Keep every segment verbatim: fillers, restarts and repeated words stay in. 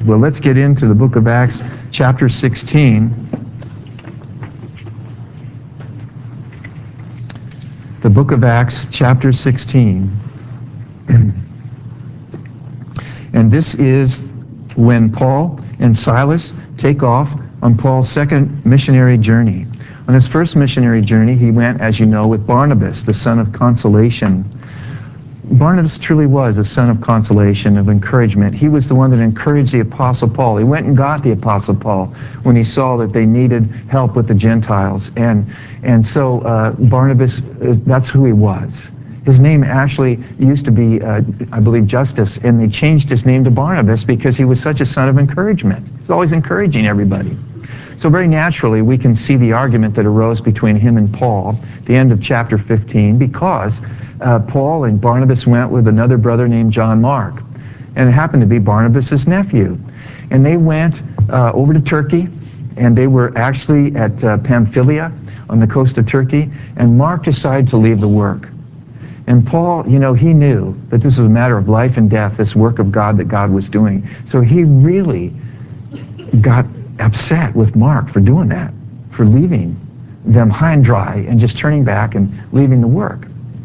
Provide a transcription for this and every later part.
Well, let's get into the book of Acts, chapter sixteen. The book of Acts, chapter sixteen. And this is when Paul and Silas take off on Paul's second missionary journey. On his first missionary journey, he went, as you know, with Barnabas, the son of consolation. Barnabas truly was a son of consolation, of encouragement. He was the one that encouraged the Apostle Paul. He went and got the Apostle Paul when he saw that they needed help with the Gentiles. And, and so uh, Barnabas, that's who he was. His name actually used to be, uh, I believe, Justus, and they changed his name to Barnabas because he was such a son of encouragement. He's always encouraging everybody. So very naturally, we can see the argument that arose between him and Paul at the end of chapter fifteen, because uh, Paul and Barnabas went with another brother named John Mark, and it happened to be Barnabas' nephew. And they went uh, over to Turkey, and they were actually at uh, Pamphylia on the coast of Turkey, and Mark decided to leave the work. And Paul, you know, he knew that this was a matter of life and death, this work of God that God was doing. So he really got upset with Mark for doing that, for leaving them high and dry and just turning back and leaving the work.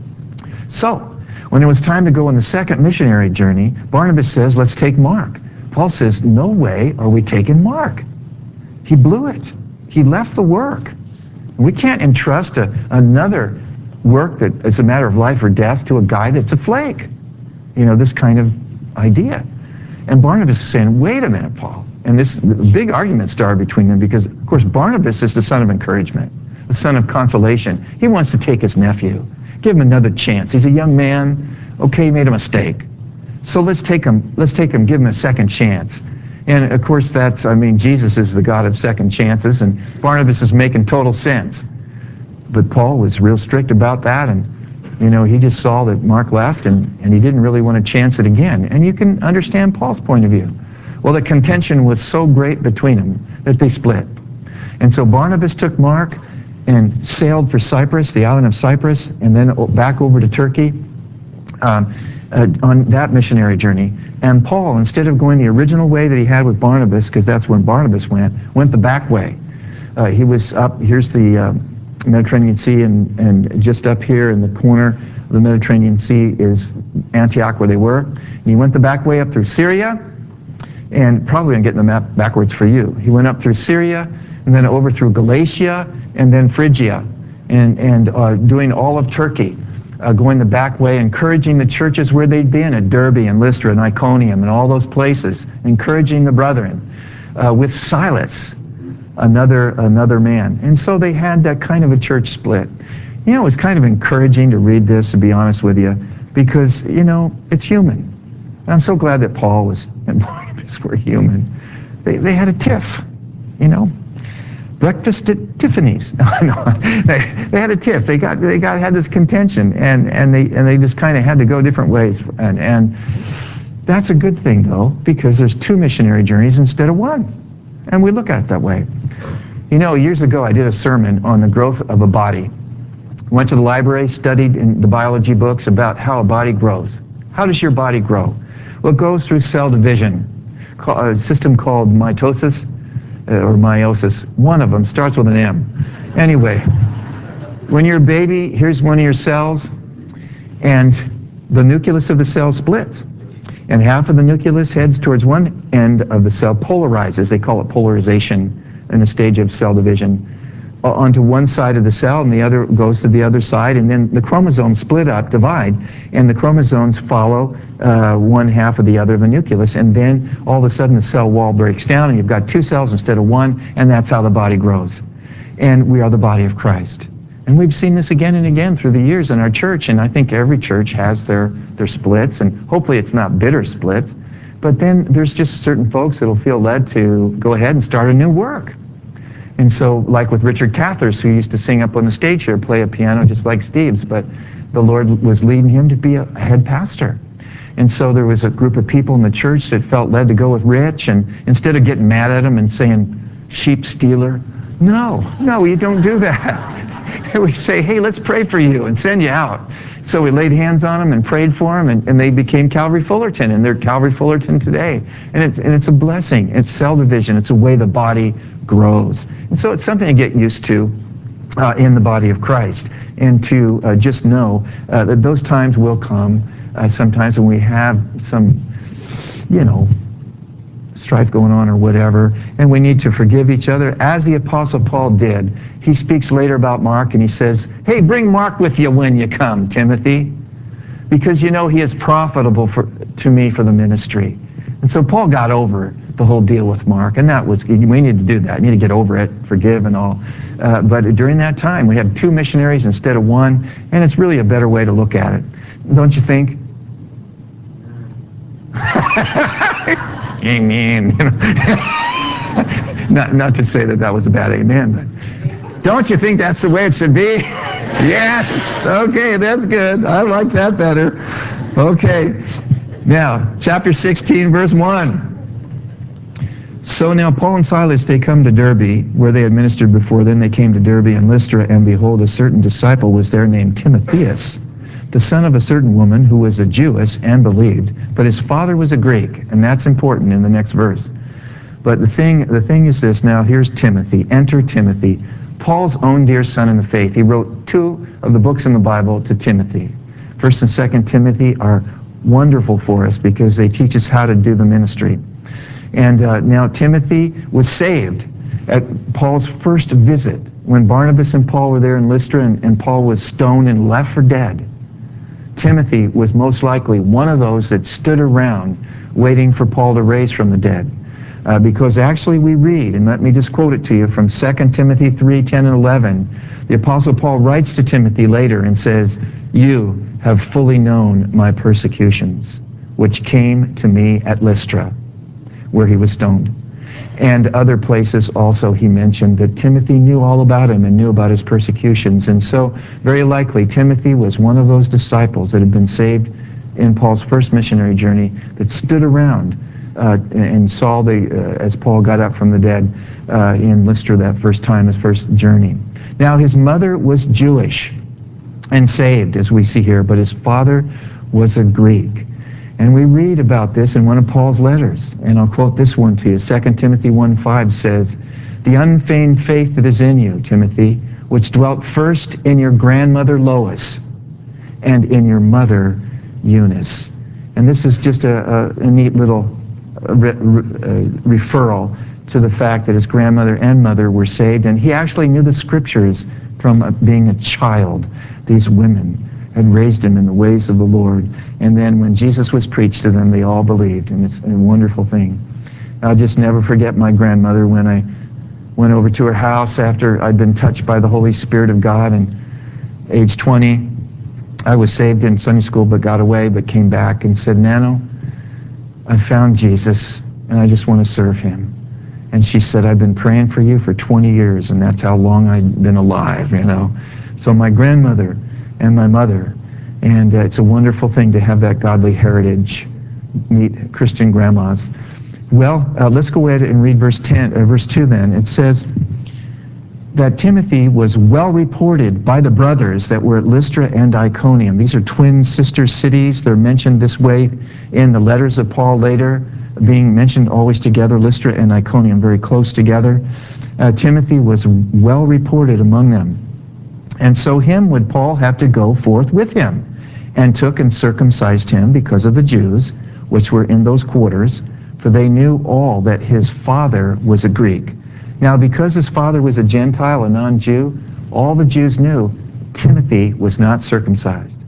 So when it was time to go on the second missionary journey, Barnabas says, let's take Mark. Paul says, no way are we taking Mark. He blew it. He left the work. We can't entrust a, another work that is a matter of life or death to a guy that's a flake. You know, this kind of idea. And Barnabas is saying, wait a minute, Paul. And this big argument started between them because, of course, Barnabas is the son of encouragement, the son of consolation. He wants to take his nephew, give him another chance. He's a young man. Okay, he made a mistake. So let's take him, let's take him, give him a second chance. And, of course, that's, I mean, Jesus is the God of second chances, and Barnabas is making total sense. But Paul was real strict about that, and you know, he just saw that Mark left, and, and he didn't really want to chance it again. And you can understand Paul's point of view. Well, the contention was so great between them that they split. And so Barnabas took Mark and sailed for Cyprus, the island of Cyprus, and then back over to Turkey um, uh, on that missionary journey. And Paul, instead of going the original way that he had with Barnabas, because that's when Barnabas went, went the back way. Uh, he was up, here's the uh, Mediterranean Sea, and, and just up here in the corner of the Mediterranean Sea is Antioch, where they were. And he went the back way up through Syria, and probably I'm getting the map backwards for you. He went up through Syria, and then over through Galatia, and then Phrygia, and, and uh, doing all of Turkey, uh, going the back way, encouraging the churches where they'd been, at Derbe and Lystra and Iconium and all those places, encouraging the brethren, uh, with Silas, another another man. And so they had that kind of a church split. You know, it was kind of encouraging to read this, to be honest with you, because, you know, it's human. And I'm so glad that Paul was and Barnabas were human. They, they had a tiff, you know. Breakfast at Tiffany's. no, they, they had a tiff. They got they got had this contention, and and they and they just kind of had to go different ways. And and that's a good thing, though, because there's two missionary journeys instead of one. And we look at it that way. You know, years ago I did a sermon on the growth of a body. Went to the library, studied in the biology books about how a body grows. How does your body grow? Well, it goes through cell division, a system called mitosis or meiosis. One of them starts with an M. Anyway, when you're a baby, here's one of your cells, and the nucleus of the cell splits. And half of the nucleus heads towards one end of the cell, polarizes. They call it polarization in a stage of cell division, uh, onto one side of the cell, and the other goes to the other side, and then the chromosomes split up, divide, and the chromosomes follow uh, one half of the other of the nucleus, and then all of a sudden the cell wall breaks down, and you've got two cells instead of one, and that's how the body grows. And we are the body of Christ. And we've seen this again and again through the years in our church, and I think every church has their, their splits, and hopefully it's not bitter splits, but then there's just certain folks that'll feel led to go ahead and start a new work. And so, like with Richard Cathers, who used to sing up on the stage here, play a piano just like Steve's, but the Lord was leading him to be a head pastor. And so there was a group of people in the church that felt led to go with Rich, and instead of getting mad at him and saying, sheep stealer, No, no, you don't do that. We say, hey, let's pray for you and send you out. So we laid hands on them and prayed for them, and, and they became Calvary Fullerton, and they're Calvary Fullerton today. And it's, and it's a blessing. It's cell division. It's a way the body grows. And so it's something to get used to uh, in the body of Christ, and to uh, just know uh, that those times will come uh, sometimes when we have some, you know, strife going on or whatever, and we need to forgive each other, as the Apostle Paul did. He speaks later about Mark, and he says, hey, bring Mark with you when you come, Timothy, because you know he is profitable for, to me for the ministry. And so Paul got over the whole deal with Mark, and that was, we need to do that. You need to get over it, forgive and all. Uh, but during that time, we had two missionaries instead of one, and it's really a better way to look at it. Don't you think? Amen. You know? not, not to say that that was a bad amen, but don't you think that's the way it should be? Yes. Okay, that's good. I like that better. Okay. Now, chapter sixteen, verse one. So now Paul and Silas, they come to Derbe, where they had ministered before. Then they came to Derbe and Lystra, and behold, a certain disciple was there named Timotheus, the son of a certain woman who was a Jewess and believed, but his father was a Greek, and that's important in the next verse. But the thing, the thing is this, now here's Timothy. Enter Timothy, Paul's own dear son in the faith. He wrote two of the books in the Bible to Timothy. First and Second Timothy are wonderful for us because they teach us how to do the ministry. And uh, now Timothy was saved at Paul's first visit when Barnabas and Paul were there in Lystra, and, and Paul was stoned and left for dead. Timothy was most likely one of those that stood around waiting for Paul to raise from the dead. Uh, because actually we read, and let me just quote it to you from Second Timothy three, ten and eleven, the Apostle Paul writes to Timothy later and says, you have fully known my persecutions, which came to me at Lystra, where he was stoned. And other places also he mentioned that Timothy knew all about him and knew about his persecutions. And so very likely Timothy was one of those disciples that had been saved in Paul's first missionary journey that stood around uh, and saw the uh, as Paul got up from the dead uh, in Lystra that first time, his first journey. Now his mother was Jewish and saved, as we see here, but his father was a Greek. And we read about this in one of Paul's letters, and I'll quote this one to you. Second Timothy one five says, the unfeigned faith that is in you, Timothy, which dwelt first in your grandmother Lois and in your mother Eunice. And this is just a, a, a neat little re, re, uh, referral to the fact that his grandmother and mother were saved, and he actually knew the scriptures from uh, being a child. These women had raised him in the ways of the Lord. And then when Jesus was preached to them, they all believed, and it's a wonderful thing. I'll just never forget my grandmother when I went over to her house after I'd been touched by the Holy Spirit of God, and age twenty, I was saved in Sunday school but got away, but came back and said, Nano, I found Jesus, and I just want to serve him. And she said, I've been praying for you for twenty years, and that's how long I've been alive, you know. So my grandmother and my mother, and uh, it's a wonderful thing to have that godly heritage, meet Christian grandmas. Well, uh, let's go ahead and read verse ten, uh, verse two then. It says that Timothy was well reported by the brothers that were at Lystra and Iconium. These are twin sister cities. They're mentioned this way in the letters of Paul later, being mentioned always together, Lystra and Iconium, very close together. Uh, Timothy was well reported among them. And so him would Paul have to go forth with him, and took and circumcised him because of the Jews, which were in those quarters, for they knew all that his father was a Greek. Now, because his father was a Gentile, a non-Jew, all the Jews knew Timothy was not circumcised.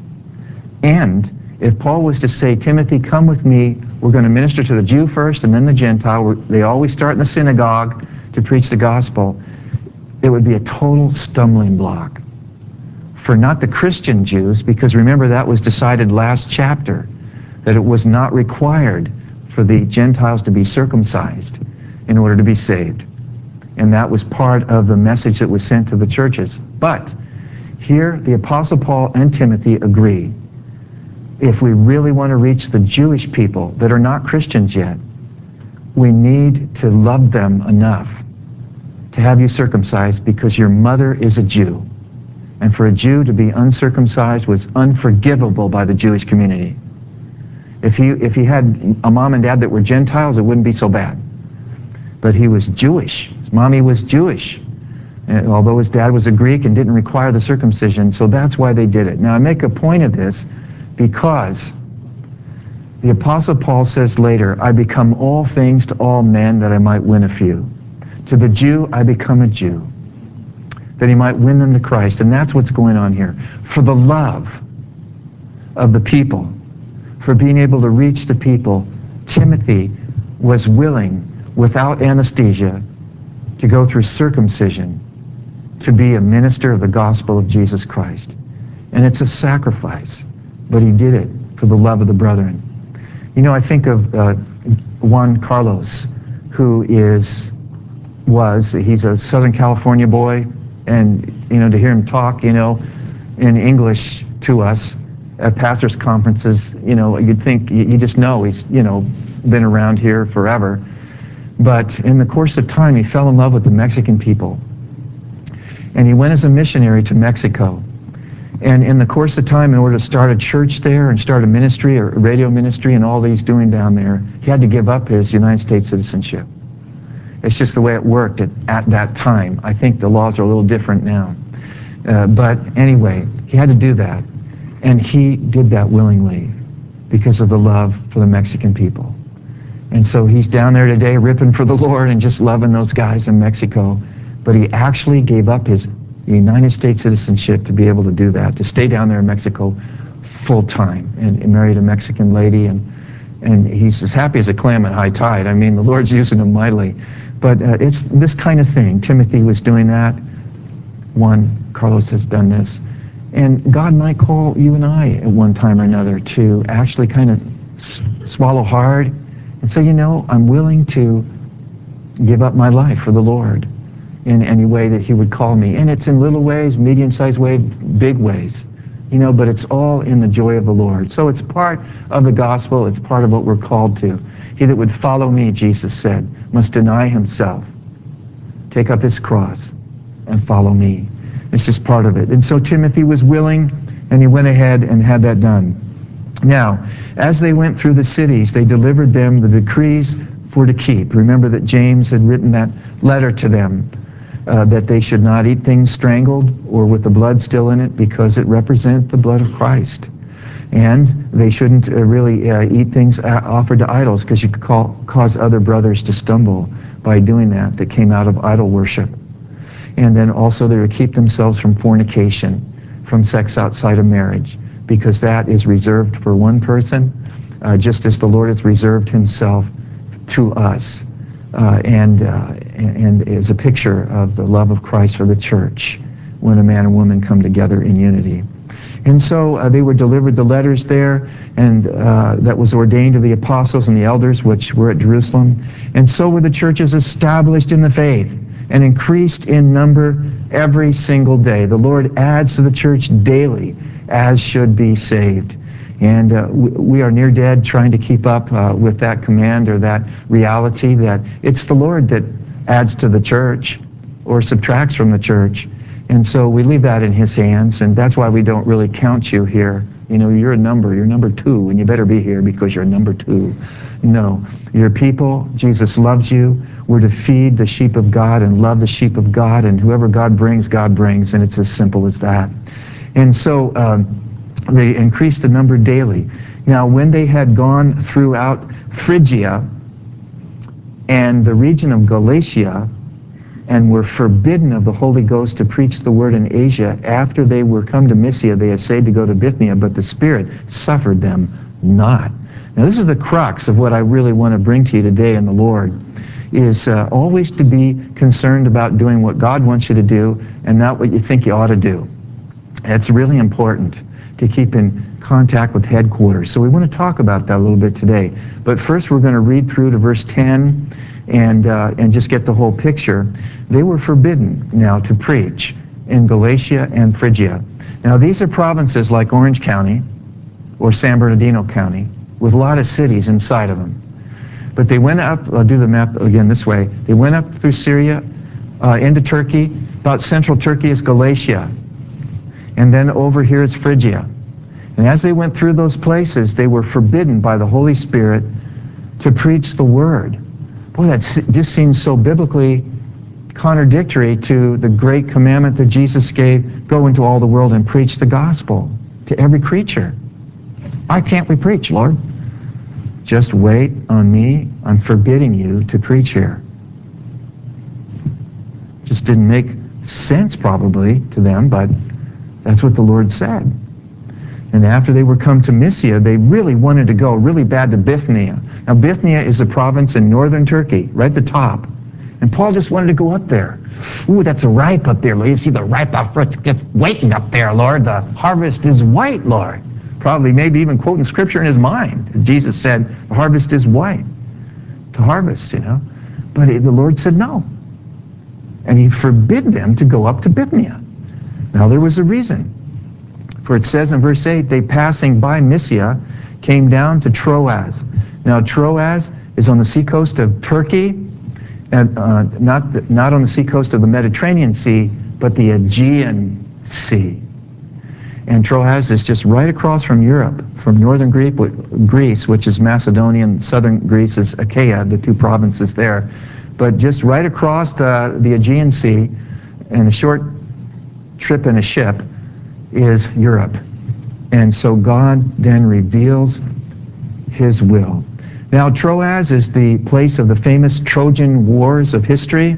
And if Paul was to say, Timothy, come with me, we're going to minister to the Jew first and then the Gentile. They always start in the synagogue to preach the gospel. It would be a total stumbling block for not the Christian Jews, because remember that was decided last chapter, that it was not required for the Gentiles to be circumcised in order to be saved. And that was part of the message that was sent to the churches. But here the Apostle Paul and Timothy agree. If we really want to reach the Jewish people that are not Christians yet, we need to love them enough to have you circumcised because your mother is a Jew. And for a Jew to be uncircumcised was unforgivable by the Jewish community. If he, if he had a mom and dad that were Gentiles, it wouldn't be so bad. But he was Jewish. His mommy was Jewish, and although his dad was a Greek and didn't require the circumcision, so that's why they did it. Now, I make a point of this because the Apostle Paul says later, I become all things to all men that I might win a few. To the Jew, I become a Jew, that he might win them to Christ. And that's what's going on here. For the love of the people, for being able to reach the people, Timothy was willing, without anesthesia, to go through circumcision, to be a minister of the gospel of Jesus Christ. And it's a sacrifice, but he did it for the love of the brethren. You know, I think of uh, Juan Carlos, who is, was, he's a Southern California boy, and, you know, to hear him talk, you know, in English to us at pastors' conferences, you know, you'd think, you, you just know he's, you know, been around here forever. But in the course of time, he fell in love with the Mexican people. And he went as a missionary to Mexico. And in the course of time, in order to start a church there and start a ministry, or a radio ministry, and all that he's doing down there, he had to give up his United States citizenship. It's just the way it worked at, at that time. I think the laws are a little different now. Uh, but anyway, he had to do that. And he did that willingly because of the love for the Mexican people. And so he's down there today ripping for the Lord and just loving those guys in Mexico. But he actually gave up his United States citizenship to be able to do that, to stay down there in Mexico full time, and, and married a Mexican lady, and and he's as happy as a clam at high tide. I mean, the Lord's using him mightily. But uh, it's this kind of thing. Timothy was doing that. Juan Carlos has done this. And God might call you and I at one time or another to actually kind of s- swallow hard and say, you know, I'm willing to give up my life for the Lord in any way that he would call me. And it's in little ways, medium-sized ways, big ways, you know, but it's all in the joy of the Lord. So it's part of the gospel. It's part of what we're called to. He that would follow me, Jesus said, must deny himself, take up his cross, and follow me. This is part of it. And so Timothy was willing, and he went ahead and had that done. Now, as they went through the cities, they delivered them the decrees for to keep. Remember that James had written that letter to them, uh, that they should not eat things strangled or with the blood still in it, because it represents the blood of Christ. And they shouldn't uh, really uh, eat things offered to idols, because you could call, cause other brothers to stumble by doing that, that came out of idol worship. And then also they would keep themselves from fornication, from sex outside of marriage, because that is reserved for one person, uh, just as the Lord has reserved himself to us, uh, and, uh, and is a picture of the love of Christ for the church when a man and woman come together in unity. And so uh, they were delivered the letters there, and uh, that was ordained to the apostles and the elders which were at Jerusalem. And so were the churches established in the faith and increased in number every single day. The Lord adds to the church daily as should be saved. And uh, we, we are near dead trying to keep up uh, with that command or that reality that it's the Lord that adds to the church or subtracts from the church. And so we leave that in his hands, and that's why we don't really count you here. You know, you're a number, you're number two, and you better be here because you're number two. No, you're people. Jesus loves you. We're to feed the sheep of God and love the sheep of God, and whoever God brings, God brings, and it's as simple as that. And so um, they increased the number daily. Now, when they had gone throughout Phrygia and the region of Galatia, and were forbidden of the Holy Ghost to preach the word in Asia, after they were come to Mysia, they essayed to go to Bithynia, but the Spirit suffered them not. Now, this is the crux of what I really want to bring to you today in the Lord, is uh, always to be concerned about doing what God wants you to do and not what you think you ought to do. It's really important to keep in contact with headquarters. So we want to talk about that a little bit today. But first we're going to read through to verse ten and, uh, and just get the whole picture. They were forbidden now to preach in Galatia and Phrygia. Now these are provinces like Orange County or San Bernardino County with a lot of cities inside of them. But they went up, I'll do the map again this way, they went up through Syria, uh, into Turkey. About central Turkey is Galatia. And then over here is Phrygia. And as they went through those places, they were forbidden by the Holy Spirit to preach the Word. Boy, that just seems so biblically contradictory to the great commandment that Jesus gave, go into all the world and preach the gospel to every creature. Why can't we preach, Lord? Just wait on me. I'm forbidding you to preach here. Just didn't make sense probably to them, but that's what the Lord said. And after they were come to Mysia, they really wanted to go really bad to Bithynia. Now, Bithynia is a province in northern Turkey, right at the top. And Paul just wanted to go up there. Ooh, that's a ripe up there, Lord. You see the ripe out front, just waiting up there, Lord. The harvest is white, Lord. Probably maybe even quoting scripture in his mind. Jesus said, the harvest is white to harvest, you know. But the Lord said no. And he forbid them to go up to Bithynia. Now, there was a reason. For it says in verse eight, they passing by Mysia came down to Troas. Now, Troas is on the seacoast of Turkey, and uh, not, the, not on the seacoast of the Mediterranean Sea, but the Aegean Sea. And Troas is just right across from Europe, from northern Greece, which is Macedonia, and southern Greece is Achaia, the two provinces there. But just right across the, the Aegean Sea, in a short trip in a ship, is Europe. And so God then reveals his will. Now, Troas is the place of the famous Trojan Wars of history.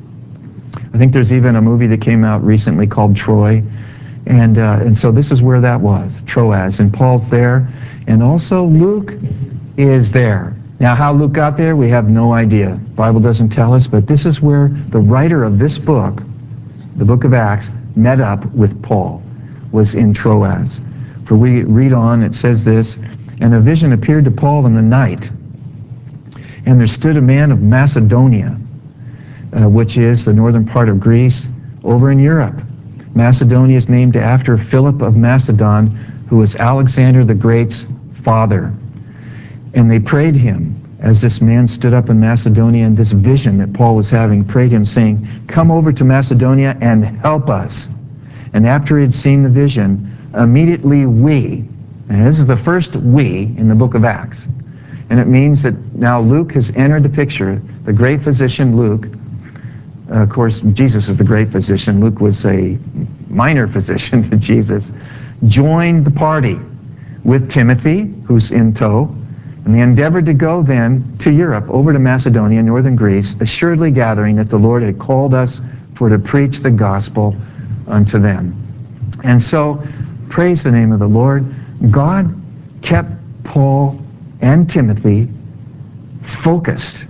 I think there's even a movie that came out recently called Troy. And, uh, and so this is where that was, Troas. And Paul's there. And also Luke is there. Now, how Luke got there, we have no idea. The Bible doesn't tell us, but this is where the writer of this book, the book of Acts, met up with Paul, was in Troas. For we read on, it says this, and a vision appeared to Paul in the night. And there stood a man of Macedonia, uh, which is the northern part of Greece, over in Europe. Macedonia is named after Philip of Macedon, who was Alexander the Great's father. And they prayed him, as this man stood up in Macedonia, and this vision that Paul was having, prayed him, saying, come over to Macedonia and help us. And after he had seen the vision, immediately we, and this is the first we in the book of Acts, and it means that now Luke has entered the picture. The great physician Luke, uh, of course, Jesus is the great physician. Luke was a minor physician to Jesus, joined the party with Timothy, who's in tow, and they endeavored to go then to Europe, over to Macedonia, northern Greece, assuredly gathering that the Lord had called us for to preach the gospel unto them. And so, praise the name of the Lord. God kept Paul and Timothy focused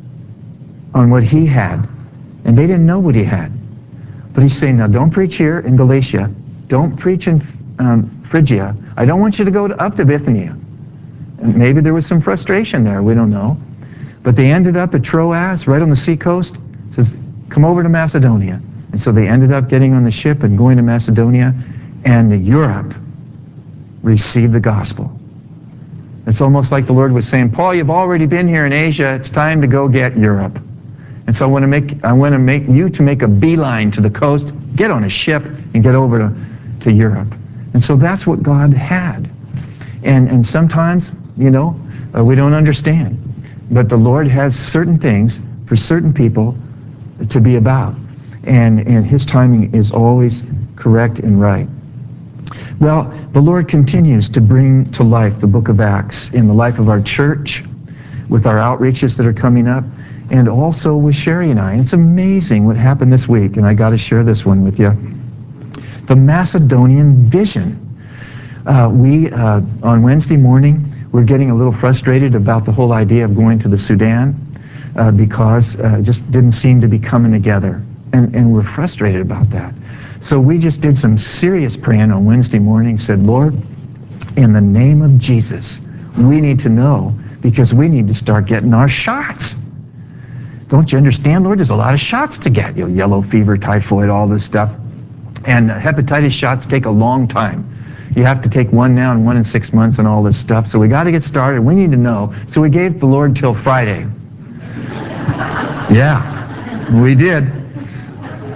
on what he had. And they didn't know what he had. But he's saying, now don't preach here in Galatia. Don't preach in um, Phrygia. I don't want you to go to, up to Bithynia. And maybe there was some frustration there. We don't know. But they ended up at Troas, right on the seacoast. It says, come over to Macedonia. And so they ended up getting on the ship and going to Macedonia. And Europe received the gospel. It's almost like the Lord was saying, Paul, you've already been here in Asia. It's time to go get Europe. And so I want to make I want to make you to make a beeline to the coast, get on a ship, and get over to, to Europe. And so that's what God had. And and sometimes, you know, uh, we don't understand. But the Lord has certain things for certain people to be about. And, and his timing is always correct and right. Well, the Lord continues to bring to life the book of Acts in the life of our church, with our outreaches that are coming up, and also with Sherry and I. And it's amazing what happened this week, and I got to share this one with you. The Macedonian vision. Uh, we, uh, on Wednesday morning, we're getting a little frustrated about the whole idea of going to the Sudan uh, because uh, it just didn't seem to be coming together. And, and we're frustrated about that. So we just did some serious praying on Wednesday morning, said, Lord, in the name of Jesus, we need to know, because we need to start getting our shots. Don't you understand, Lord? There's a lot of shots to get. You know, yellow fever, typhoid, all this stuff. And uh, hepatitis shots take a long time. You have to take one now and one in six months and all this stuff. So we got to get started. We need to know. So we gave the Lord till Friday. Yeah, we did.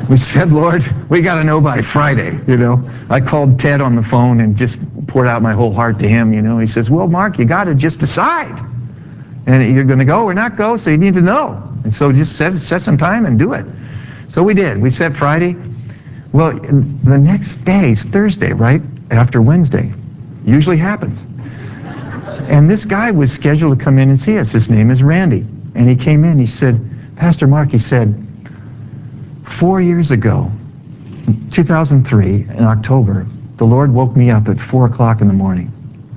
We said, Lord, we got to know by Friday, you know. I called Ted on the phone and just poured out my whole heart to him, you know. He says, well, Mark, you got to just decide. And you're going to go or not go, so you need to know. And so just set, set some time and do it. So we did. We set Friday. Well, the next day is Thursday, right? After Wednesday. Usually happens. And this guy was scheduled to come in and see us. His name is Randy. And he came in. He said, Pastor Mark, he said, four years ago, two thousand three, in October, the Lord woke me up at four o'clock in the morning.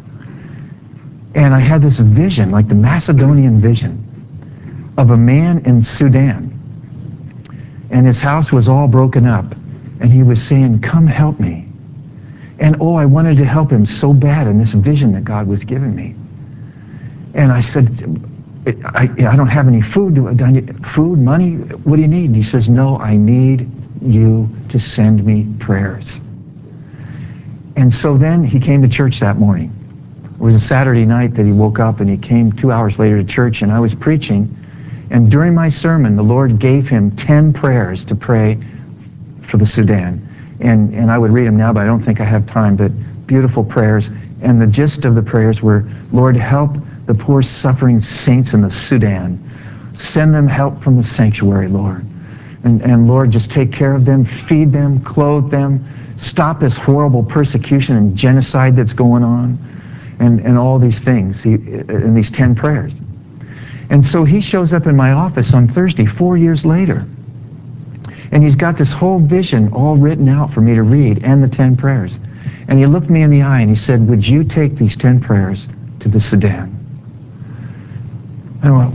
And I had this vision, like the Macedonian vision, of a man in Sudan. And his house was all broken up. And he was saying, come help me. And oh, I wanted to help him so bad in this vision that God was giving me. And I said, I, I don't have any food. Do I need food, money? What do you need? And he says, no, I need you to send me prayers. And so then he came to church that morning. It was a Saturday night that he woke up, and he came two hours later to church, and I was preaching. And during my sermon, the Lord gave him ten prayers to pray for the Sudan. And, and I would read them now, but I don't think I have time, but beautiful prayers. And the gist of the prayers were, Lord, help the poor suffering saints in the Sudan. Send them help from the sanctuary, Lord. And, and Lord, just take care of them, feed them, clothe them, stop this horrible persecution and genocide that's going on, and, and all these things, he, in these ten prayers. And so he shows up in my office on Thursday, four years later. And he's got this whole vision all written out for me to read, and the ten prayers. And he looked me in the eye and he said, would you take these ten prayers to the Sudan? And I went,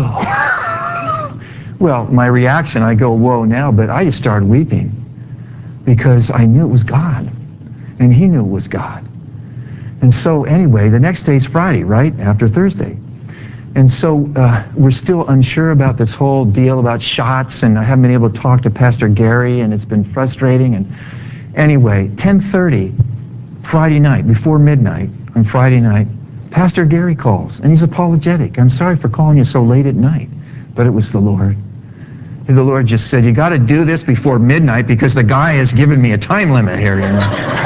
whoa. Well, my reaction, I go, whoa now, but I just started weeping because I knew it was God. And he knew it was God. And so anyway, the next day's Friday, right? After Thursday. And so uh, we're still unsure about this whole deal about shots, and I haven't been able to talk to Pastor Gary, and it's been frustrating. And anyway, ten thirty Friday night, before midnight on Friday night, Pastor Gary calls, and he's apologetic. I'm sorry for calling you so late at night, but it was the Lord. And the Lord just said, you got to do this before midnight because the guy has given me a time limit here, you know.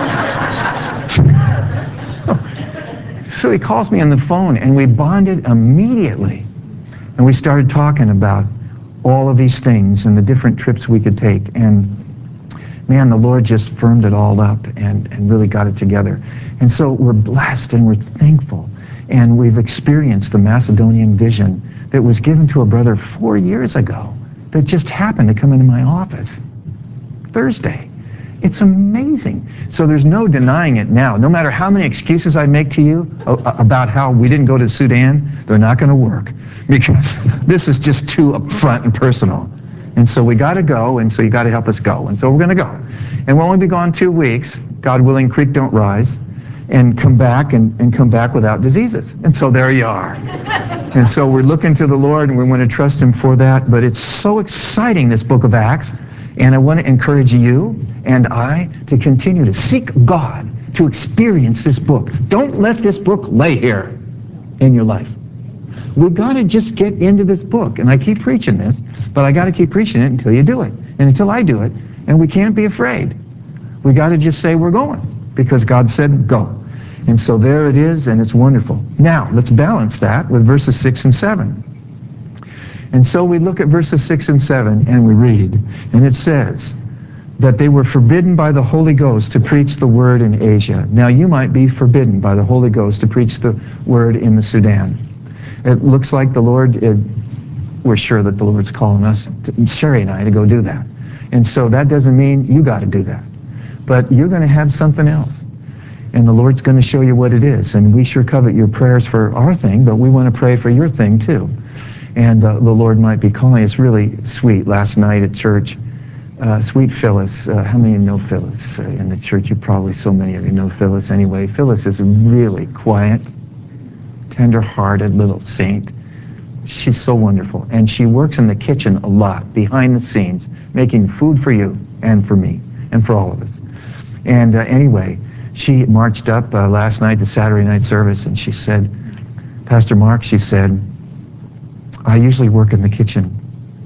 So he calls me on the phone, and we bonded immediately. And we started talking about all of these things and the different trips we could take. And man, the Lord just firmed it all up and, and really got it together. And so we're blessed and we're thankful. And we've experienced the Macedonian vision that was given to a brother four years ago that just happened to come into my office Thursday. It's amazing. So there's no denying it now. No matter how many excuses I make to you about how we didn't go to Sudan, they're not going to work because this is just too upfront and personal. And so we got to go, and so you got to help us go. And so we're going to go. And we'll only be gone two weeks, God willing, creek don't rise, and come back and, and come back without diseases. And so there you are. And so we're looking to the Lord, and we want to trust him for that. But it's so exciting, this book of Acts. And I want to encourage you and I to continue to seek God to experience this book. Don't let this book lay here in your life. We've got to just get into this book. And I keep preaching this, but I got to keep preaching it until you do it. And until I do it. And we can't be afraid. We got to just say we're going because God said go. And so there it is, and it's wonderful. Now, let's balance that with verses six and seven. And so we look at verses six and seven, and we read, and it says that they were forbidden by the Holy Ghost to preach the word in Asia. Now you might be forbidden by the Holy Ghost to preach the word in the Sudan. It looks like the Lord, it, we're sure that the Lord's calling us, to, Sherry and I, to go do that. And so that doesn't mean you got to do that. But you're going to have something else. And the Lord's going to show you what it is. And we sure covet your prayers for our thing, but we want to pray for your thing too. And uh, the Lord might be calling. It's really sweet. Last night at church, uh, sweet Phyllis. Uh, how many of you know Phyllis uh, in the church? You probably, so many of you know Phyllis anyway. Phyllis is a really quiet, tender-hearted little saint. She's so wonderful. And she works in the kitchen a lot, behind the scenes, making food for you and for me and for all of us. And uh, anyway, she marched up uh, last night, the Saturday night service, and she said, Pastor Mark, she said, I usually work in the kitchen,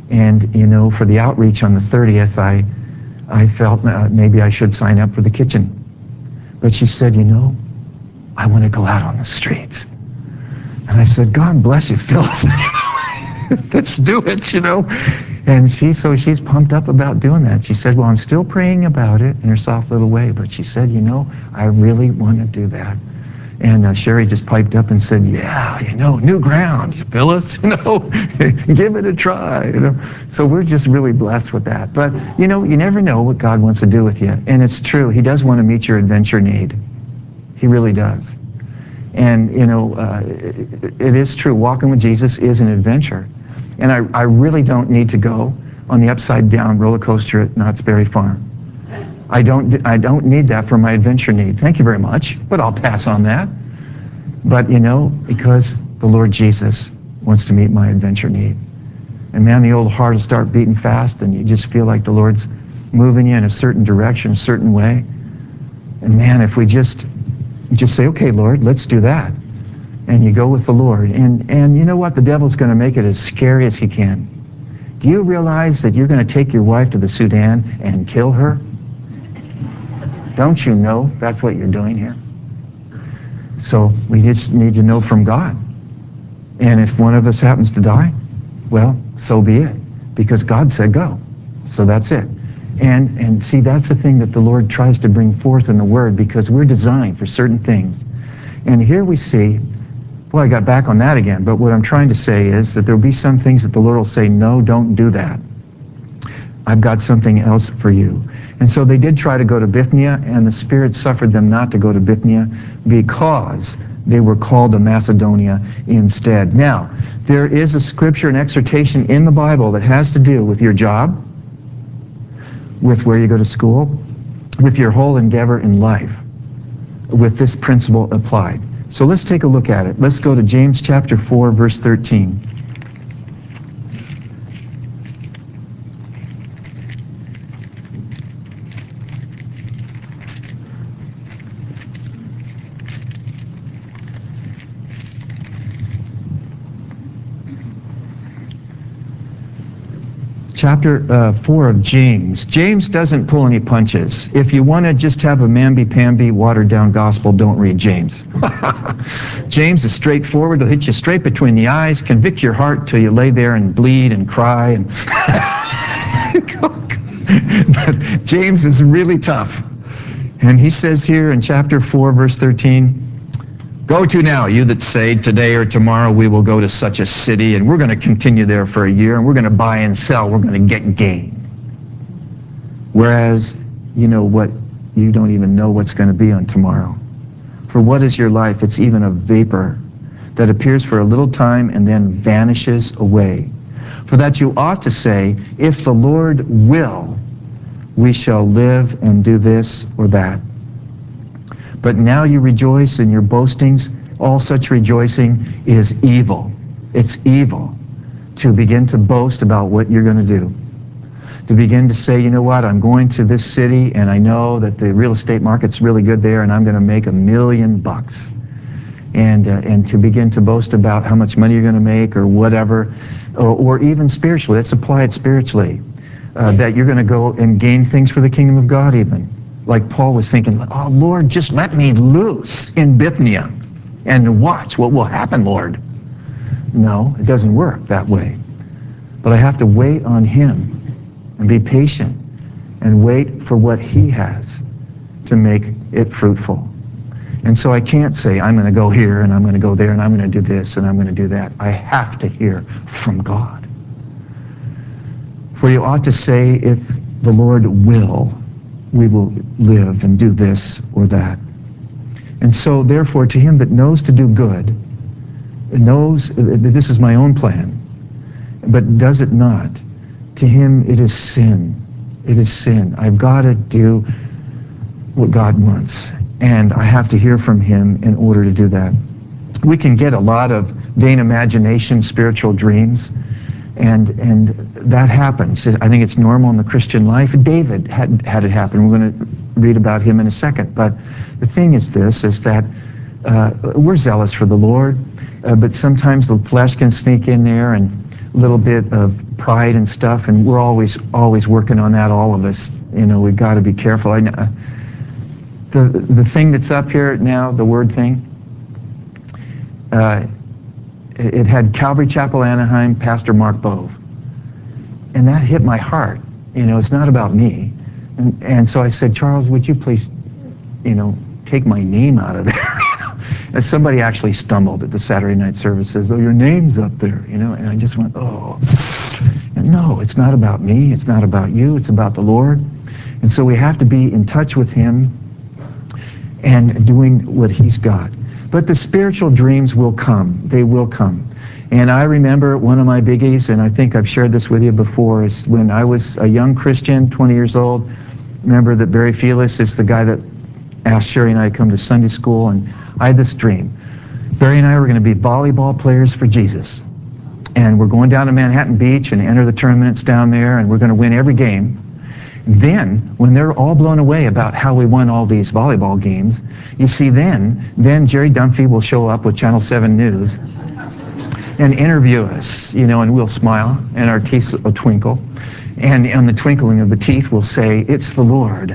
And, you know, for the outreach on the thirtieth, I, I felt uh, maybe I should sign up for the kitchen. But she said, you know, I want to go out on the streets. And I said, God bless you, Phyllis. Let's do it, you know. And she, so she's pumped up about doing that. She said, well, I'm still praying about it in her soft little way. But she said, you know, I really want to do that. And uh, Sherry just piped up and said, yeah, you know, new ground, Phyllis, you know, give it a try, you know. So we're just really blessed with that. But, you know, you never know what God wants to do with you. And it's true. He does want to meet your adventure need. He really does. And, you know, uh, it, it is true. Walking with Jesus is an adventure. And I, I really don't need to go on the upside-down roller coaster at Knott's Berry Farm. I don't, I don't need that for my adventure need. Thank you very much, but I'll pass on that. But, you know, because the Lord Jesus wants to meet my adventure need. And man, the old heart will start beating fast, and you just feel like the Lord's moving you in a certain direction, a certain way. And man, if we just just say, okay, Lord, let's do that. And you go with the Lord. And, and you know what? The devil's going to make it as scary as he can. Do you realize that you're going to take your wife to the Sudan and kill her? Don't you know that's what you're doing here? So we just need to know from God. And if one of us happens to die, well, so be it. Because God said go. So that's it. And, and see, that's the thing that the Lord tries to bring forth in the Word, because we're designed for certain things. And here we see, well, I got back on that again, but what I'm trying to say is that there'll be some things that the Lord will say, no, don't do that. I've got something else for you. And so they did try to go to Bithynia, and the Spirit suffered them not to go to Bithynia because they were called to Macedonia instead. Now, there is a scripture and exhortation in the Bible that has to do with your job, with where you go to school, with your whole endeavor in life, with this principle applied. So let's take a look at it. Let's go to James chapter four, verse thirteen. Chapter uh, four of James. James doesn't pull any punches. If you want to just have a mamby-pamby, watered-down gospel, don't read James. James is straightforward. He'll hit you straight between the eyes, convict your heart till you lay there and bleed and cry. And but James is really tough. And he says here in chapter four, verse thirteen, go to now, you that say, today or tomorrow we will go to such a city, and we're going to continue there for a year, and we're going to buy and sell, we're going to get gain. Whereas, you know what, you don't even know what's going to be on tomorrow. For what is your life? It's even a vapor that appears for a little time and then vanishes away. For that you ought to say, if the Lord will, we shall live and do this or that. But now you rejoice in your boastings. All such rejoicing is evil. It's evil to begin to boast about what you're going to do. To begin to say, you know what, I'm going to this city and I know that the real estate market's really good there and I'm going to make a million bucks. And, uh, and to begin to boast about how much money you're going to make or whatever, or, or even spiritually. Let's apply it spiritually. Uh, that you're going to go and gain things for the kingdom of God even. Like Paul was thinking, oh, Lord, just let me loose in Bithynia and watch what will happen, Lord. No, it doesn't work that way. But I have to wait on him and be patient and wait for what he has to make it fruitful. And so I can't say, I'm going to go here and I'm going to go there and I'm going to do this and I'm going to do that. I have to hear from God. For you ought to say, if the Lord will, we will live and do this or that. And so, therefore, to him that knows to do good, knows that this is my own plan, but does it not, to him it is sin. It is sin. I've got to do what God wants, and I have to hear from him in order to do that. We can get a lot of vain imagination, spiritual dreams, And and that happens. I think it's normal in the Christian life. David had had it happen. We're going to read about him in a second. But the thing is this, is that uh, we're zealous for the Lord, uh, but sometimes the flesh can sneak in there and little bit of pride and stuff, and we're always always working on that, all of us. You know, we've got to be careful. I, the, the thing that's up here now, the word thing, uh, it, it had Calvary Chapel, Anaheim, Pastor Mark Bove. And that hit my heart. You know, it's not about me. And, and so I said, Charles, would you please, you know, take my name out of there? And somebody actually stumbled at the Saturday night services. Oh, your name's up there, you know. And I just went, oh. And no, it's not about me. It's not about you. It's about the Lord. And so we have to be in touch with him and doing what he's got. But the spiritual dreams will come. They will come. And I remember one of my biggies, and I think I've shared this with you before, is when I was a young Christian, twenty years old. Remember that Barry Felix is the guy that asked Sherry and I to come to Sunday school, and I had this dream. Barry and I were going to be volleyball players for Jesus. And we're going down to Manhattan Beach and enter the tournaments down there, and we're going to win every game. Then, when they're all blown away about how we won all these volleyball games, you see then, then Jerry Dunphy will show up with Channel seven News and interview us, you know, and we'll smile, and our teeth will twinkle. And on the twinkling of the teeth, we'll say, it's the Lord.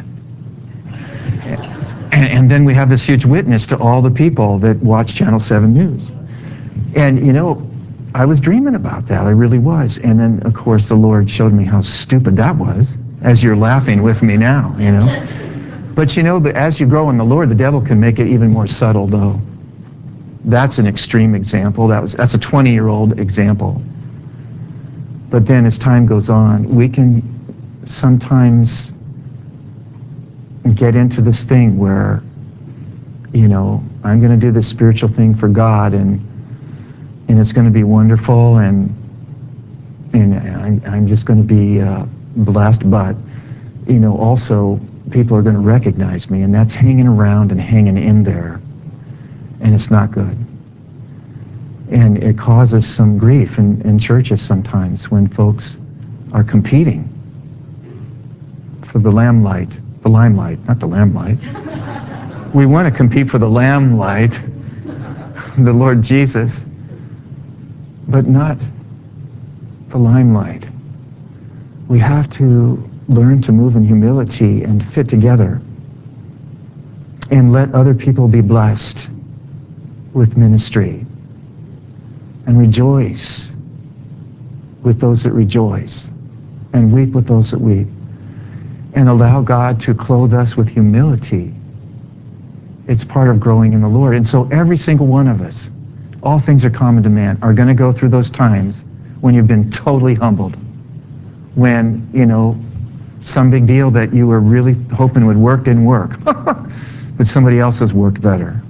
And, and then we have this huge witness to all the people that watch Channel seven News. And, you know, I was dreaming about that. I really was. And then, of course, the Lord showed me how stupid that was, as you're laughing with me now, you know. But, you know, as you grow in the Lord, the devil can make it even more subtle, though. That's an extreme example. That was that's a twenty-year-old example. But then as time goes on, we can sometimes get into this thing where, you know, I'm going to do this spiritual thing for God, and and it's going to be wonderful, and and I'm, I'm just going to be uh, blessed. But, you know, also people are going to recognize me, and that's hanging around and hanging in there. And it's not good. And it causes some grief in, in churches sometimes when folks are competing for the lamplight, the limelight, not the lamplight. We want to compete for the lamplight, the Lord Jesus, but not the limelight. We have to learn to move in humility and fit together and let other people be blessed with ministry, and rejoice with those that rejoice, and weep with those that weep, and allow God to clothe us with humility. It's part of growing in the Lord. And so every single one of us, all things are common to man, are going to go through those times when you've been totally humbled, when, you know, some big deal that you were really hoping would work didn't work, but somebody else has worked better.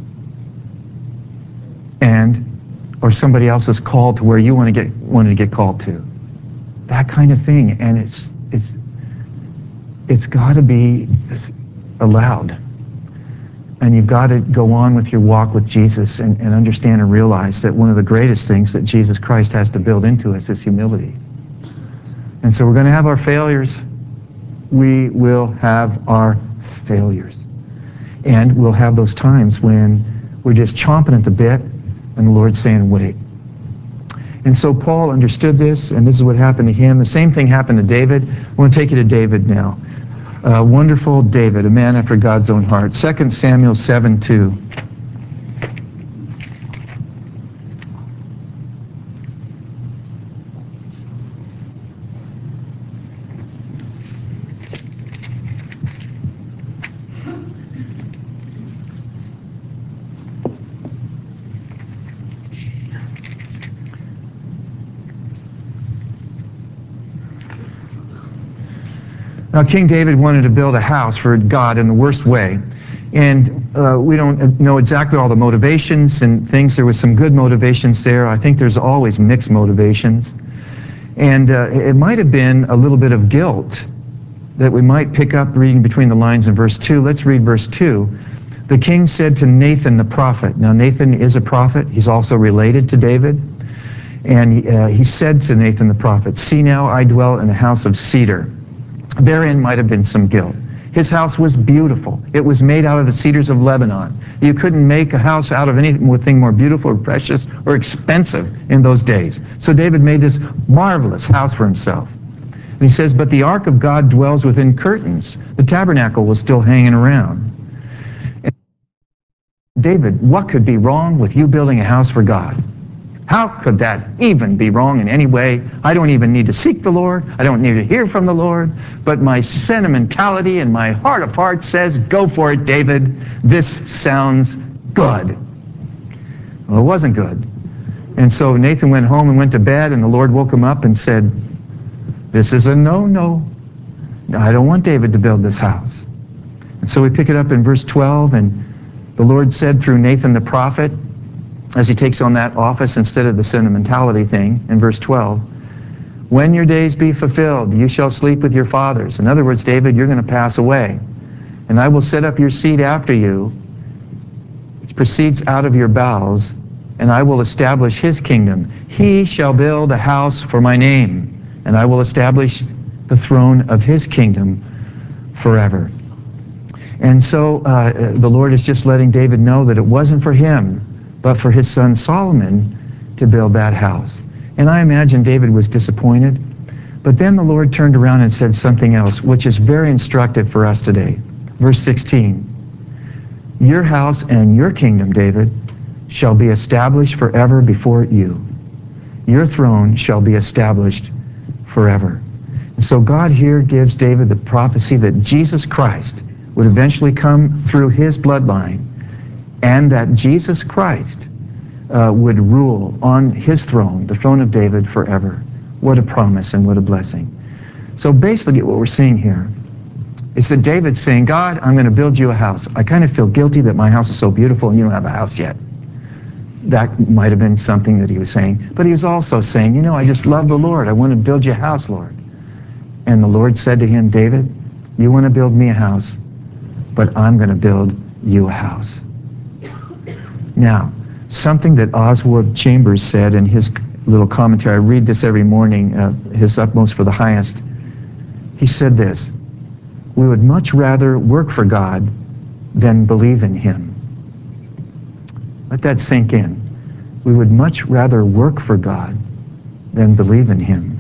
And or somebody else is called to where you want to get wanted to get called to. That kind of thing. And it's it's it's got to be allowed. And you've got to go on with your walk with Jesus and, and understand and realize that one of the greatest things that Jesus Christ has to build into us is humility. And so we're going to have our failures. We will have our failures. And we'll have those times when we're just chomping at the bit, and the Lord's saying, wait. And so Paul understood this, and this is what happened to him. The same thing happened to David. I want to take you to David now. Uh, wonderful David, a man after God's own heart. Second Samuel seven two. Now, King David wanted to build a house for God in the worst way. And uh, we don't know exactly all the motivations and things. There was some good motivations there. I think there's always mixed motivations. And uh, it might have been a little bit of guilt that we might pick up reading between the lines in verse two. Let's read verse two. The king said to Nathan the prophet. Now, Nathan is a prophet. He's also related to David. And uh, he said to Nathan the prophet, see now, I dwell in a house of cedar. Therein might have been some guilt. His house was beautiful. It was made out of the cedars of Lebanon. You couldn't make a house out of anything more beautiful or precious or expensive in those days. So David made this marvelous house for himself. And he says, but the ark of God dwells within curtains. The tabernacle was still hanging around. And David, what could be wrong with you building a house for God? How could that even be wrong in any way? I don't even need to seek the Lord. I don't need to hear from the Lord. But my sentimentality and my heart of hearts says, go for it, David. This sounds good. Well, it wasn't good. And so Nathan went home and went to bed, and the Lord woke him up and said, this is a no-no. I don't want David to build this house. And so we pick it up in verse twelve, and the Lord said through Nathan the prophet, as he takes on that office instead of the sentimentality thing, in verse twelve, when your days be fulfilled, you shall sleep with your fathers. In other words, David, you're going to pass away. And I will set up your seed after you, which proceeds out of your bowels, and I will establish his kingdom. He shall build a house for my name, and I will establish the throne of his kingdom forever. And so uh, the Lord is just letting David know that it wasn't for him, but for his son Solomon to build that house. And I imagine David was disappointed. But then the Lord turned around and said something else, which is very instructive for us today. Verse sixteen, your house and your kingdom, David, shall be established forever before you. Your throne shall be established forever. And so God here gives David the prophecy that Jesus Christ would eventually come through his bloodline, and that Jesus Christ uh, would rule on his throne, the throne of David, forever. What a promise and what a blessing. So basically what we're seeing here is that David's saying, God, I'm going to build you a house. I kind of feel guilty that my house is so beautiful and you don't have a house yet. That might have been something that he was saying. But he was also saying, you know, I just love the Lord. I want to build you a house, Lord. And the Lord said to him, David, you want to build me a house, but I'm going to build you a house. Now, something that Oswald Chambers said in his little commentary, I read this every morning, uh, his Utmost for the Highest. He said this, we would much rather work for God than believe in him. Let that sink in. We would much rather work for God than believe in him.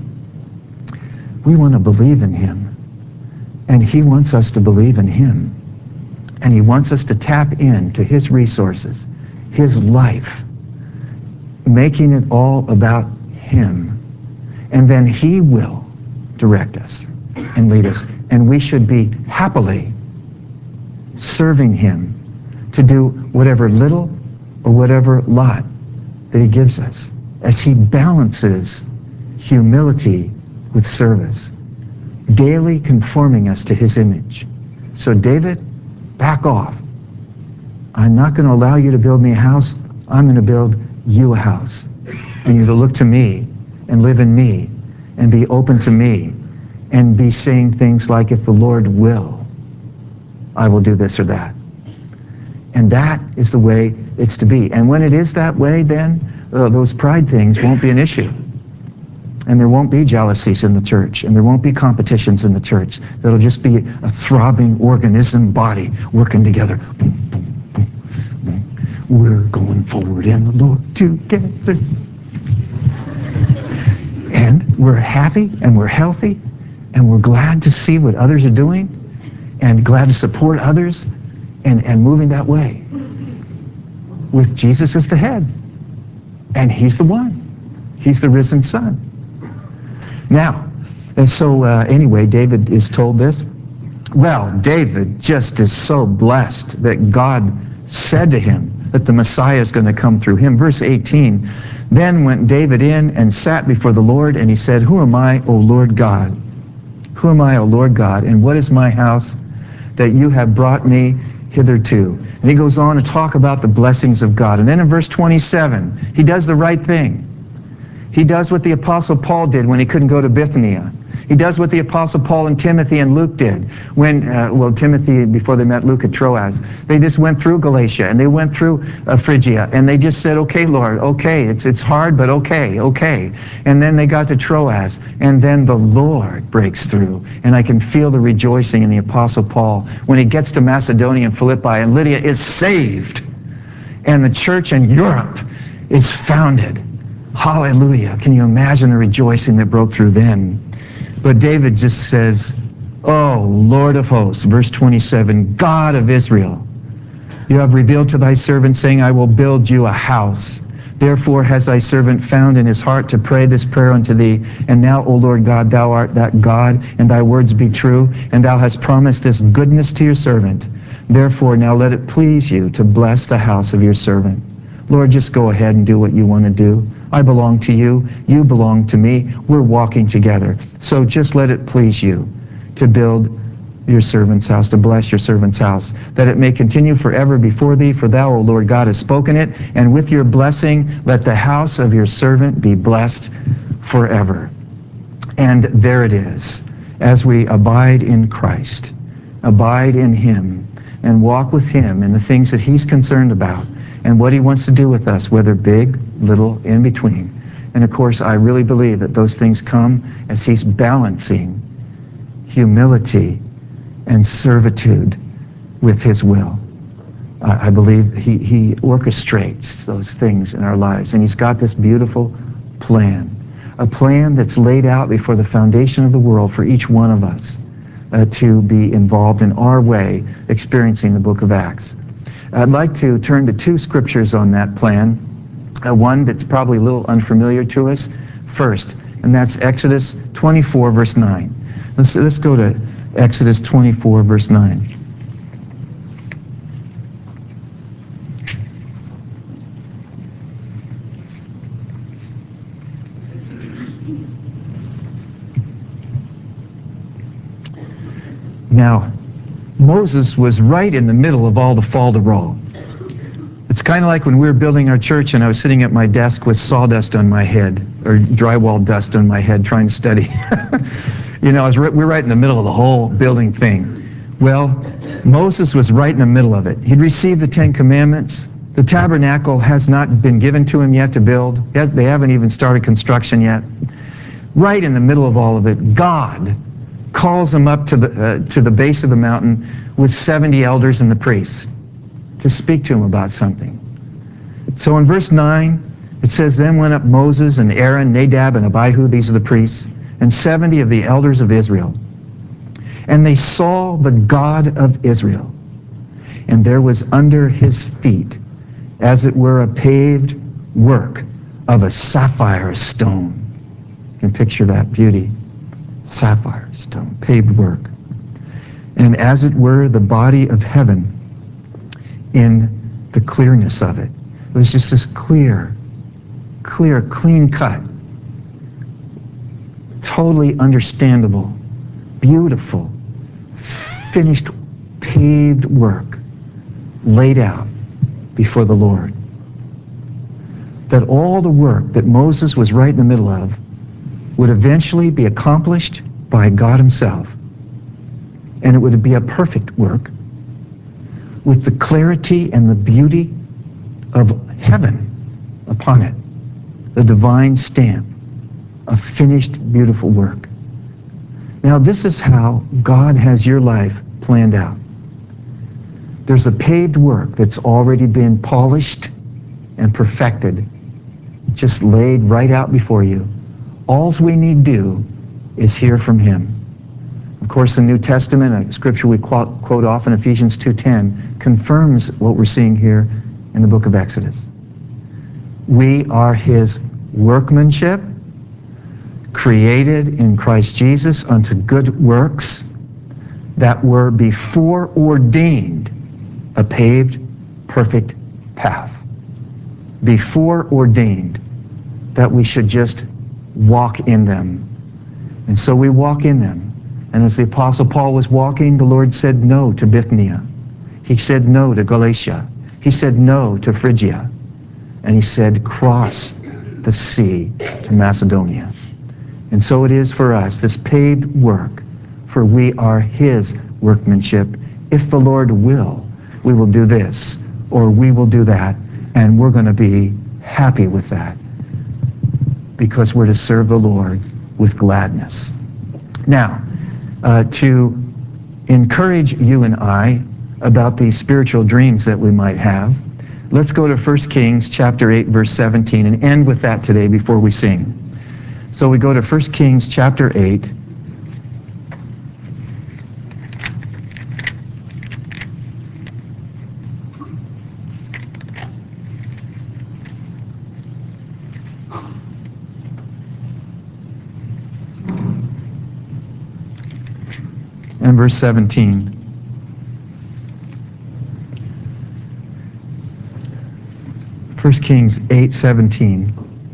We want to believe in him, and he wants us to believe in him, and he wants us to tap into his resources, his life, making it all about him. And then he will direct us and lead us. And we should be happily serving him to do whatever little or whatever lot that he gives us, as he balances humility with service, daily conforming us to his image. So David, back off. I'm not going to allow you to build me a house. I'm going to build you a house. And you're to look to me and live in me and be open to me and be saying things like, if the Lord will, I will do this or that. And that is the way it's to be. And when it is that way, then uh, those pride things won't be an issue. And there won't be jealousies in the church, and there won't be competitions in the church. There'll just be a throbbing organism body working together. Boom, boom, boom, boom. We're going forward in the Lord together. And we're happy, and we're healthy, and we're glad to see what others are doing, and glad to support others, and, and moving that way. With Jesus as the head. And he's the one. He's the risen Son. Now, and so uh, anyway, David is told this. Well, David just is so blessed that God said to him that the Messiah is going to come through him. Verse eighteen, then went David in and sat before the Lord, and he said, who am I, O Lord God? Who am I, O Lord God, and what is my house that you have brought me hitherto? And he goes on to talk about the blessings of God. And then in verse twenty-seven, he does the right thing. He does what the Apostle Paul did when he couldn't go to Bithynia. He does what the Apostle Paul and Timothy and Luke did. When, uh, well, Timothy, before they met Luke at Troas, they just went through Galatia and they went through uh, Phrygia, and they just said, okay, Lord, okay, it's, it's hard, but okay, okay. And then they got to Troas, and then the Lord breaks through. And I can feel the rejoicing in the Apostle Paul when he gets to Macedonia and Philippi, and Lydia is saved. And the church in Europe is founded. Hallelujah. Can you imagine the rejoicing that broke through then? But David just says, oh, Lord of hosts, verse twenty-seven, God of Israel, you have revealed to thy servant, saying, I will build you a house. Therefore has thy servant found in his heart to pray this prayer unto thee. And now, O Lord God, thou art that God, and thy words be true, and thou hast promised this goodness to your servant. Therefore now let it please you to bless the house of your servant. Lord, just go ahead and do what you want to do. I belong to you. You belong to me. We're walking together. So just let it please you to build your servant's house, to bless your servant's house, that it may continue forever before thee, for thou, O Lord God, hast spoken it, and with your blessing let the house of your servant be blessed forever. And there it is. As we abide in Christ, abide in him, and walk with him in the things that he's concerned about, and what he wants to do with us, whether big, little, in between. And of course, I really believe that those things come as he's balancing humility and servitude with his will. Uh, I believe he, he orchestrates those things in our lives, and he's got this beautiful plan, a plan that's laid out before the foundation of the world for each one of us uh, to be involved in our way, experiencing the book of Acts. I'd like to turn to two scriptures on that plan, uh, one that's probably a little unfamiliar to us first, and that's Exodus twenty-four, verse nine. Let's, let's go to Exodus twenty-four, verse nine. Now, Moses was right in the middle of all the falderall. It's kind of like when we were building our church and I was sitting at my desk with sawdust on my head, or drywall dust on my head, trying to study. You know, I was, we we're right in the middle of the whole building thing. Well, Moses was right in the middle of it. He'd received the Ten Commandments. The tabernacle has not been given to him yet to build. They haven't even started construction yet. Right in the middle of all of it, God calls him up to the, uh, to the base of the mountain with seventy elders and the priests to speak to him about something. So in verse nine, it says, Then went up Moses and Aaron, Nadab and Abihu, these are the priests, and seventy of the elders of Israel. And they saw the God of Israel, and there was under his feet, as it were, a paved work of a sapphire stone. You can picture that beauty. Sapphire stone, paved work. And as it were, the body of heaven in the clearness of it. It was just this clear, clear, clean cut, totally understandable, beautiful, finished, paved work laid out before the Lord. That all the work that Moses was right in the middle of would eventually be accomplished by God himself. And it would be a perfect work with the clarity and the beauty of heaven upon it, the divine stamp of finished, beautiful work. Now, this is how God has your life planned out. There's a paved work that's already been polished and perfected, just laid right out before you. All we need do is hear from him. Of course, the New Testament, a scripture we quote, quote often, Ephesians two ten, confirms what we're seeing here in the book of Exodus. We are his workmanship, created in Christ Jesus unto good works that were before ordained, a paved, perfect path. Before ordained, that we should just walk in them. And so we walk in them. And as the Apostle Paul was walking, the Lord said no to Bithynia. He said no to Galatia. He said no to Phrygia. And he said, cross the sea to Macedonia. And so it is for us, this paved work, for we are his workmanship. If the Lord will, we will do this, or we will do that, and we're going to be happy with that, because we're to serve the Lord with gladness. Now, uh, to encourage you and I about these spiritual dreams that we might have, let's go to First Kings chapter eight, verse seventeen, and end with that today before we sing. So we go to First Kings chapter eight. And verse seventeen. First Kings eight seventeen.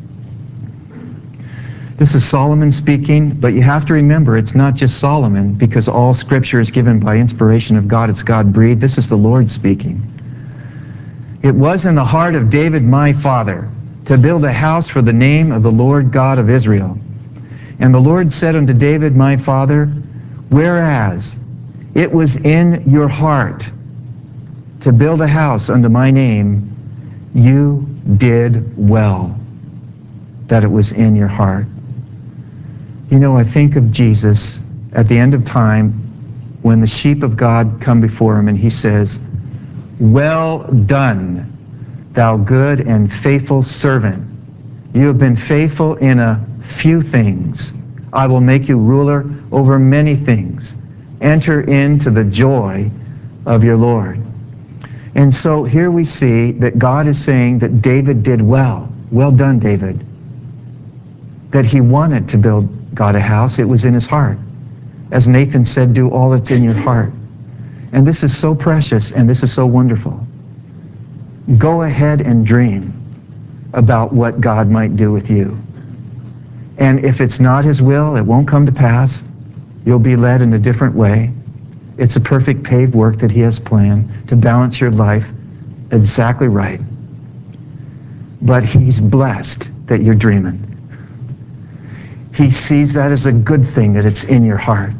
This is Solomon speaking, but you have to remember it's not just Solomon, because all Scripture is given by inspiration of God. It's God-breathed. This is the Lord speaking. It was in the heart of David my father to build a house for the name of the Lord God of Israel. And the Lord said unto David my father, whereas it was in your heart to build a house unto my name, you did well that it was in your heart. You know, I think of Jesus at the end of time when the sheep of God come before him and he says, well done, thou good and faithful servant. You have been faithful in a few things. I will make you ruler over many things. Enter into the joy of your Lord. And so here we see that God is saying that David did well. Well done, David. That he wanted to build God a house. It was in his heart. As Nathan said, do all that's in your heart. And this is so precious and this is so wonderful. Go ahead and dream about what God might do with you. And if it's not his will, it won't come to pass. You'll be led in a different way. It's a perfect paved work that he has planned to balance your life exactly right. But he's blessed that you're dreaming. He sees that as a good thing, that it's in your heart.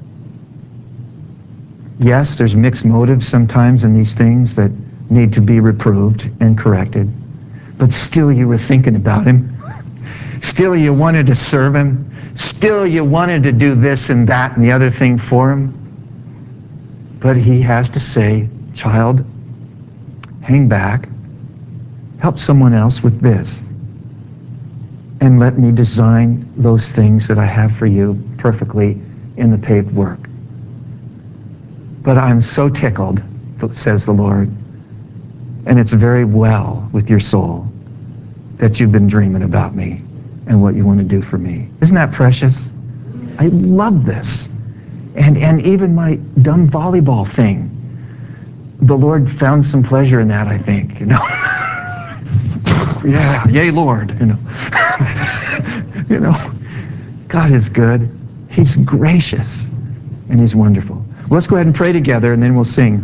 Yes, there's mixed motives sometimes in these things that need to be reproved and corrected. But still you were thinking about him. Still you wanted to serve him. Still you wanted to do this and that and the other thing for him. But he has to say, child, hang back. Help someone else with this. And let me design those things that I have for you perfectly in the paved work. But I'm so tickled, says the Lord, and it's very well with your soul that you've been dreaming about me and what you want to do for me. Isn't that precious? I love this. And, and even my dumb volleyball thing, the Lord found some pleasure in that, I think, you know. Yeah, yay, Lord, you know. You know, God is good. He's gracious, and he's wonderful. Well, let's go ahead and pray together, and then we'll sing.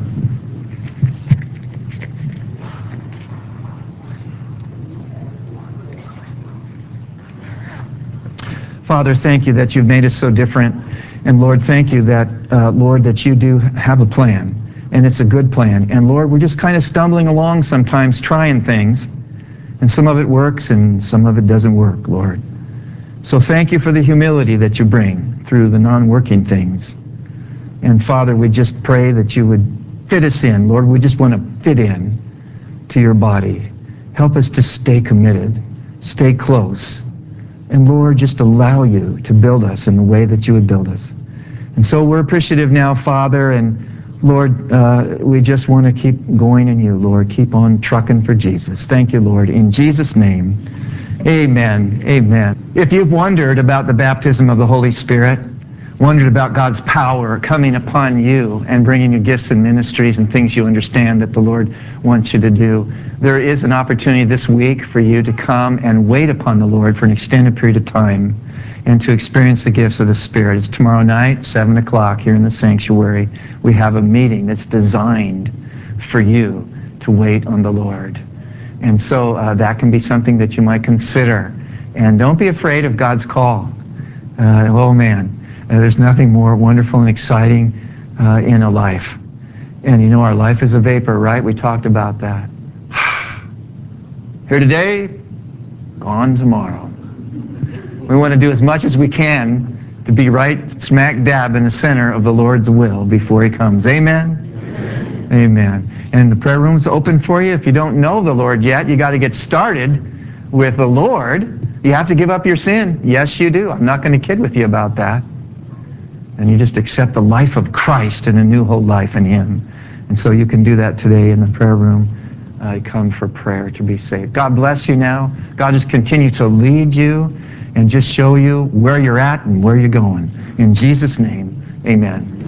Father, thank you that you've made us so different. And Lord, thank you that, uh, Lord, that you do have a plan, and it's a good plan. And Lord, we're just kind of stumbling along sometimes, trying things, and some of it works and some of it doesn't work, Lord. So thank you for the humility that you bring through the non-working things. And Father, we just pray that you would fit us in. Lord, we just want to fit in to your body. Help us to stay committed, stay close. And Lord, just allow you to build us in the way that you would build us. And so we're appreciative now, Father, and Lord, uh, we just want to keep going in you, Lord. Keep on trucking for Jesus. Thank you, Lord. In Jesus' name, amen. Amen. If you've wondered about the baptism of the Holy Spirit, wondered about God's power coming upon you and bringing you gifts and ministries and things you understand that the Lord wants you to do, there is an opportunity this week for you to come and wait upon the Lord for an extended period of time and to experience the gifts of the Spirit. It's tomorrow night, seven o'clock here in the sanctuary. We have a meeting that's designed for you to wait on the Lord. And so uh, that can be something that you might consider. And don't be afraid of God's call. Uh, oh man, uh, there's nothing more wonderful and exciting uh, in a life. And you know, our life is a vapor, right? We talked about that. Here today, gone tomorrow. We want to do as much as we can to be right smack dab in the center of the Lord's will before He comes. Amen? Amen. Amen. And the prayer room's open for you. If you don't know the Lord yet, you got to get started with the Lord. You have to give up your sin. Yes, you do. I'm not going to kid with you about that. And you just accept the life of Christ and a new whole life in Him. And so you can do that today in the prayer room. Uh, come for prayer to be saved. God bless you now. God just continue to lead you and just show you where you're at and where you're going. In Jesus' name, amen.